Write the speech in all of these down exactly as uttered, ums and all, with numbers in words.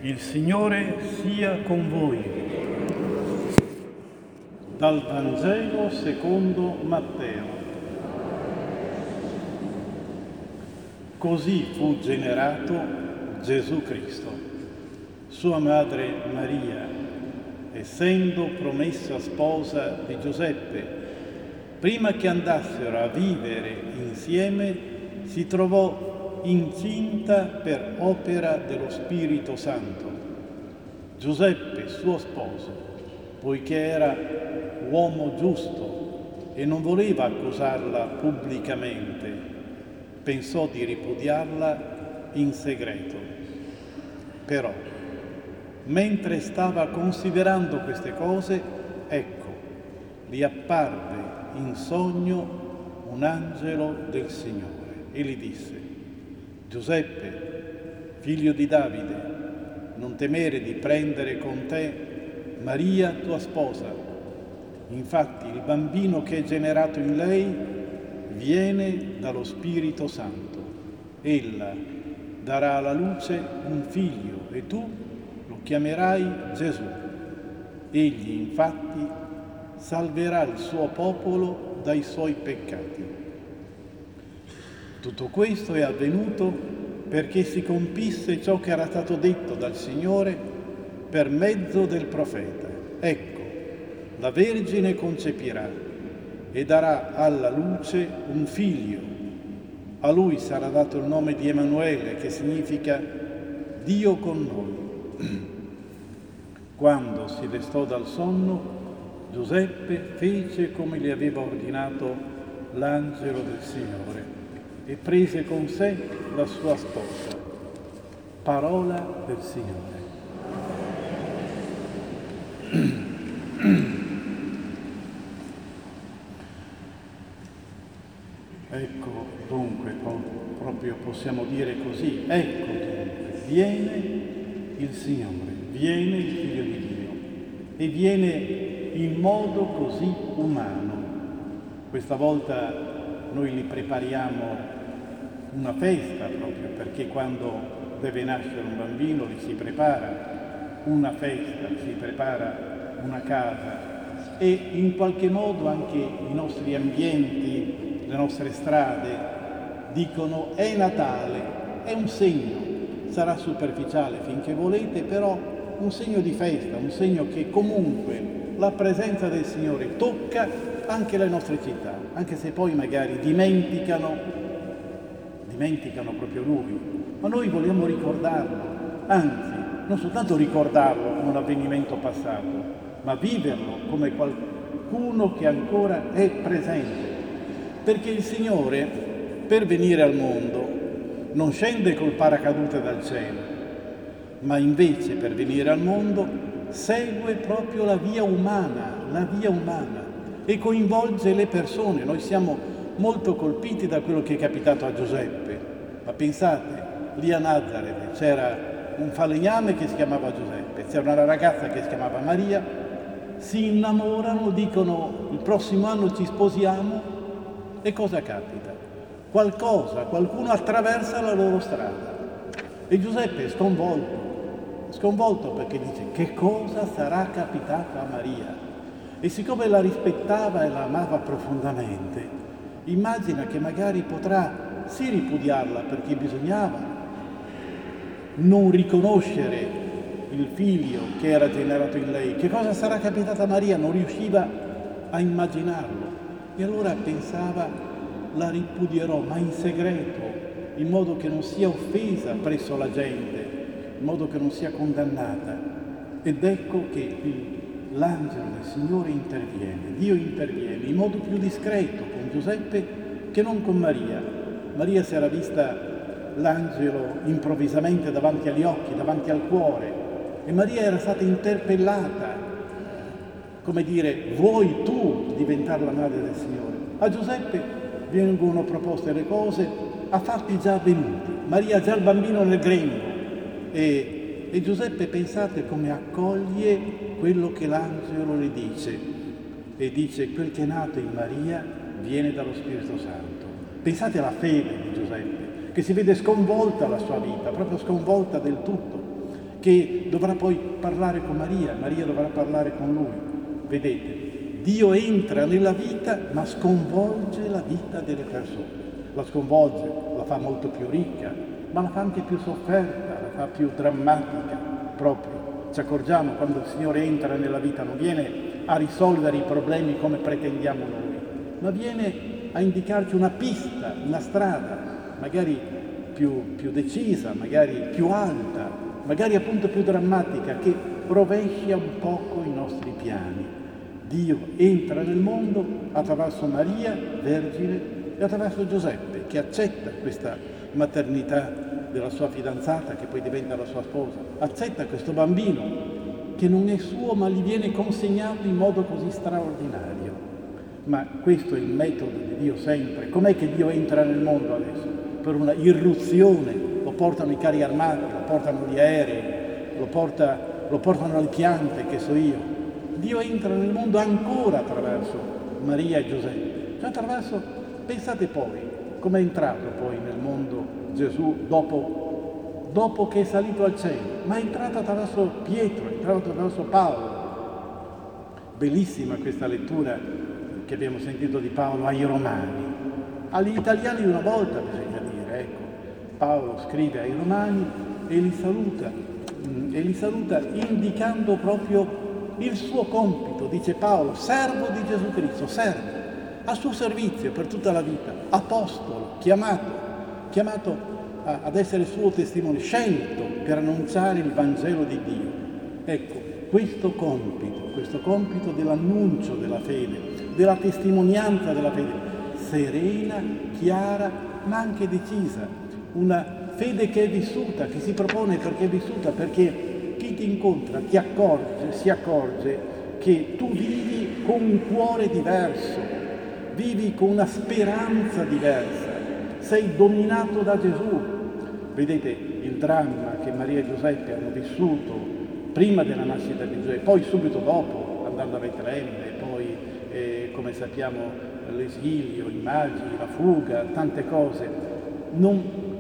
Il Signore sia con voi. Dal Vangelo secondo Matteo. Così fu generato Gesù Cristo. Sua madre Maria, essendo promessa sposa di Giuseppe, prima che andassero a vivere insieme, si trovò incinta per opera dello Spirito Santo. Giuseppe, suo sposo, poiché era uomo giusto e non voleva accusarla pubblicamente, pensò di ripudiarla in segreto. Però, mentre stava considerando queste cose, ecco, gli apparve in sogno un angelo del Signore e gli disse: Giuseppe, figlio di Davide, non temere di prendere con te Maria, tua sposa. Infatti il bambino che è generato in lei viene dallo Spirito Santo. Ella darà alla luce un figlio e tu lo chiamerai Gesù. Egli infatti salverà il suo popolo dai suoi peccati. Tutto questo è avvenuto perché si compisse ciò che era stato detto dal Signore per mezzo del profeta. Ecco, la Vergine concepirà e darà alla luce un figlio. A lui sarà dato il nome di Emanuele, che significa Dio con noi. Quando si destò dal sonno, Giuseppe fece come gli aveva ordinato l'angelo del Signore e prese con sé la sua sposa. Parola del Signore. Ecco dunque, proprio possiamo dire così, ecco dunque, viene il Signore, viene il Figlio di Dio e viene in modo così umano. Questa volta noi gli prepariamo una festa proprio, perché quando deve nascere un bambino gli si prepara una festa, si prepara una casa e in qualche modo anche i nostri ambienti, le nostre strade dicono è Natale, è un segno, sarà superficiale finché volete, però un segno di festa, un segno che comunque la presenza del Signore tocca anche le nostre città, anche se poi magari dimenticano dimenticano proprio Lui, ma noi vogliamo ricordarlo, anzi, non soltanto ricordarlo come un avvenimento passato, ma viverlo come qualcuno che ancora è presente, perché il Signore, per venire al mondo, non scende col paracadute dal cielo, ma invece per venire al mondo segue proprio la via umana, la via umana, e coinvolge le persone. Noi siamo molto colpiti da quello che è capitato a Giuseppe, ma pensate, lì a Nazareth c'era un falegname che si chiamava Giuseppe, c'era una ragazza che si chiamava Maria, si innamorano, dicono il prossimo anno ci sposiamo e cosa capita? Qualcosa, qualcuno attraversa la loro strada e Giuseppe è sconvolto, sconvolto perché dice che cosa sarà capitato a Maria? E siccome la rispettava e la amava profondamente, immagina che magari potrà sì ripudiarla perché bisognava non riconoscere il figlio che era generato in lei. Che cosa sarà capitato a Maria? Non riusciva a immaginarlo. E allora pensava, la ripudierò, ma in segreto, in modo che non sia offesa presso la gente, in modo che non sia condannata. Ed ecco che il, l'angelo del Signore interviene, Dio interviene in modo più discreto con Giuseppe che non con Maria. Maria si era vista l'angelo improvvisamente davanti agli occhi, davanti al cuore, e Maria era stata interpellata, come dire, vuoi tu diventare la madre del Signore? A Giuseppe vengono proposte le cose a fatti già avvenuti. Maria ha già il bambino nel grembo e, e Giuseppe, pensate come accoglie quello che l'angelo le dice, e dice quel che è nato in Maria viene dallo Spirito Santo. Pensate alla fede di Giuseppe, che si vede sconvolta la sua vita, proprio sconvolta del tutto, che dovrà poi parlare con Maria, Maria dovrà parlare con lui. Vedete, Dio entra nella vita ma sconvolge la vita delle persone. La sconvolge, la fa molto più ricca, ma la fa anche più sofferta, la fa più drammatica proprio. Ci accorgiamo quando il Signore entra nella vita, non viene a risolvere i problemi come pretendiamo noi, ma viene a indicarci una pista, una strada, magari più, più decisa, magari più alta, magari appunto più drammatica, che rovescia un poco i nostri piani. Dio entra nel mondo attraverso Maria, Vergine, e attraverso Giuseppe, che accetta questa maternità della sua fidanzata, che poi diventa la sua sposa, accetta questo bambino che non è suo ma gli viene consegnato in modo così straordinario. Ma questo è il metodo di Dio sempre. Com'è che Dio entra nel mondo adesso? Per una irruzione, lo portano i carri armati, lo portano gli aerei, lo, porta, lo portano le piante, che so io. Dio entra nel mondo ancora attraverso Maria e Giuseppe, cioè attraverso, pensate poi, come è entrato poi nel mondo Gesù dopo, dopo che è salito al cielo, ma è entrato attraverso Pietro, è entrato attraverso Paolo. Bellissima questa lettura che abbiamo sentito di Paolo ai Romani. Agli italiani di una volta bisogna dire, ecco, Paolo scrive ai Romani e li saluta, e li saluta indicando proprio il suo compito, dice Paolo, servo di Gesù Cristo, servo, a suo servizio per tutta la vita, apostolo, chiamato, chiamato a, ad essere suo testimone, scelto per annunciare il Vangelo di Dio. Ecco, questo compito, questo compito dell'annuncio della fede, della testimonianza della fede, serena, chiara, ma anche decisa, una fede che è vissuta, che si propone perché è vissuta, perché chi ti incontra ti accorge, si accorge che tu vivi con un cuore diverso, vivi con una speranza diversa, sei dominato da Gesù. Vedete il dramma che Maria e Giuseppe hanno vissuto prima della nascita di Gesù e poi subito dopo, andando a Betlemme, e poi eh, come sappiamo l'esilio, i magi, la fuga, tante cose, non,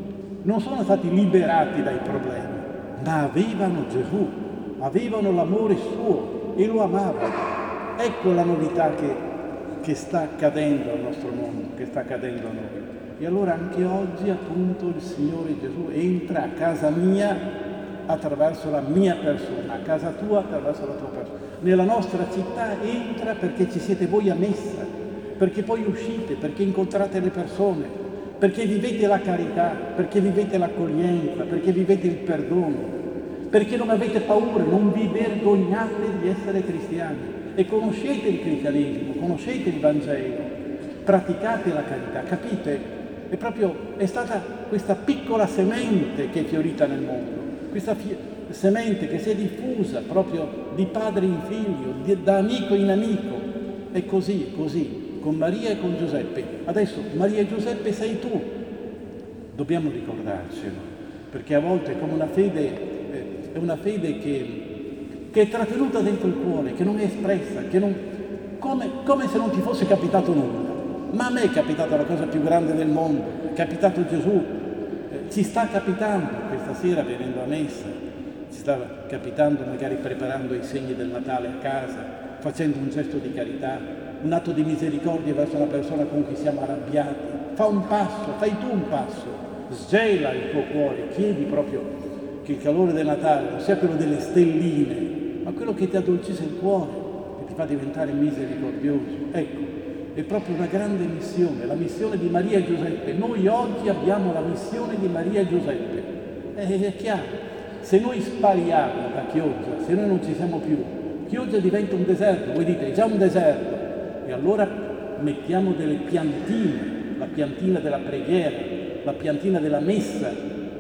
non sono stati liberati dai problemi, ma avevano Gesù, avevano l'amore suo e lo amavano. Ecco la novità che, che sta accadendo al nostro mondo, che sta accadendo a noi. E allora anche oggi appunto il Signore Gesù entra a casa mia attraverso la mia persona, a casa tua attraverso la tua persona. Nella nostra città entra perché ci siete voi a messa, perché poi uscite, perché incontrate le persone, perché vivete la carità, perché vivete l'accoglienza, perché vivete il perdono, perché non avete paura, non vi vergognate di essere cristiani e conoscete il cristianesimo, conoscete il Vangelo, praticate la carità, capite? È proprio, è stata questa piccola semente che è fiorita nel mondo, questa fi- semente che si è diffusa proprio di padre in figlio, di, da amico in amico. È così, così, con Maria e con Giuseppe. Adesso Maria e Giuseppe sei tu. Dobbiamo ricordarcelo, perché a volte è come una fede, eh, è una fede che, che è trattenuta dentro il cuore, che non è espressa, che non, come, come se non ti fosse capitato nulla. Ma a me è capitata la cosa più grande del mondo, è capitato Gesù, eh, ci sta capitando questa sera venendo a messa, ci sta capitando magari preparando i segni del Natale a casa, facendo un gesto di carità, un atto di misericordia verso una persona con cui siamo arrabbiati. Fa un passo, fai tu un passo, sgela il tuo cuore, chiedi proprio che il calore del Natale non sia quello delle stelline, ma quello che ti addolcisce il cuore, che ti fa diventare misericordioso. Ecco, è proprio una grande missione, la missione di Maria e Giuseppe. Noi oggi abbiamo la missione di Maria e Giuseppe. È, è chiaro, se noi spariamo da Chioggia, se noi non ci siamo più, Chioggia diventa un deserto, voi dite è già un deserto, e allora mettiamo delle piantine, la piantina della preghiera, la piantina della messa,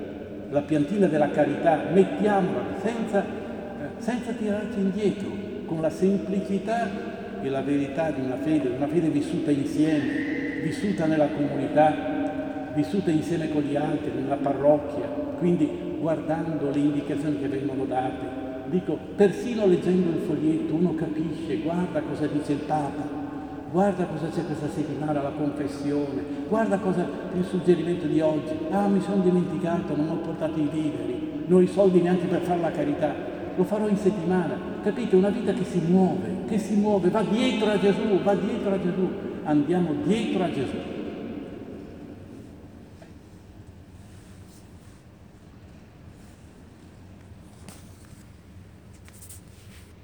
la piantina della carità, mettiamola senza, senza tirarci indietro, con la semplicità e la verità di una fede, una fede vissuta insieme, vissuta nella comunità, vissuta insieme con gli altri, nella parrocchia, quindi guardando le indicazioni che vengono date. Dico, persino leggendo il foglietto uno capisce, guarda cosa dice il Papa, guarda cosa c'è questa settimana alla confessione, guarda cosa il suggerimento di oggi, ah mi sono dimenticato, non ho portato i viveri, non ho i soldi neanche per fare la carità, lo farò in settimana. Capite? Una vita che si muove, che si muove, va dietro a Gesù, va dietro a Gesù. Andiamo dietro a Gesù.